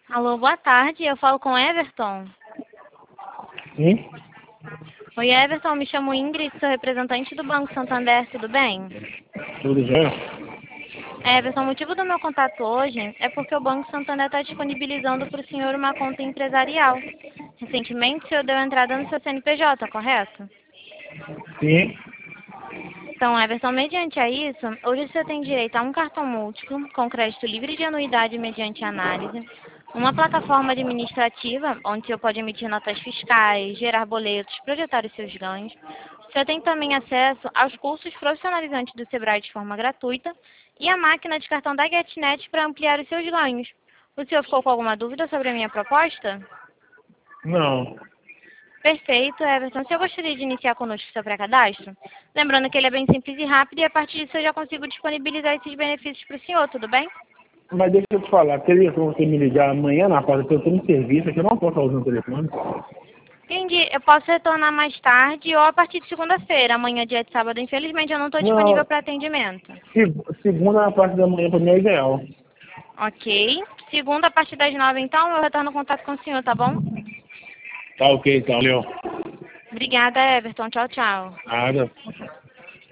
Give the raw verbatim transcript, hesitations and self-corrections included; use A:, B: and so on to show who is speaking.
A: Alô, boa tarde. Eu falo com Everton.
B: Sim?
A: Oi, Everton. Me chamo Ingrid, sou representante do Banco Santander. Tudo bem?
B: Tudo já?
A: Everton, o motivo do meu contato hoje é porque o Banco Santander está disponibilizando para o senhor uma conta empresarial. Recentemente, o senhor deu entrada no seu C N P J, correto?
B: Sim.
A: Então, Everton, mediante a isso, hoje você tem direito a um cartão múltiplo com crédito livre de anuidade mediante análise, uma plataforma administrativa onde o senhor pode emitir notas fiscais, gerar boletos, projetar os seus ganhos. O senhor tem também acesso aos cursos profissionalizantes do Sebrae de forma gratuita e a máquina de cartão da GetNet para ampliar os seus ganhos. O senhor ficou com alguma dúvida sobre a minha proposta?
B: Não.
A: Perfeito, Everton. Se eu gostaria de iniciar conosco o seu pré-cadastro, lembrando que ele é bem simples e rápido e a partir disso eu já consigo disponibilizar esses benefícios para o senhor, tudo bem?
B: Mas deixa eu te falar, teria como você me ligar amanhã na parte que eu estou no serviço, é que eu não posso estar usando o telefone.
A: Entendi. Eu posso retornar mais tarde ou a partir de segunda-feira. Amanhã, dia de sábado, infelizmente, eu não estou disponível
B: Não,
A: para atendimento.
B: se- segunda na parte da manhã para mim é ideal.
A: Ok. Segunda, a partir das nove, então, eu retorno contato com o senhor, tá bom?
B: Tá ok, então, Leon.
A: Obrigada, Everton. Tchau, tchau.
B: Nada.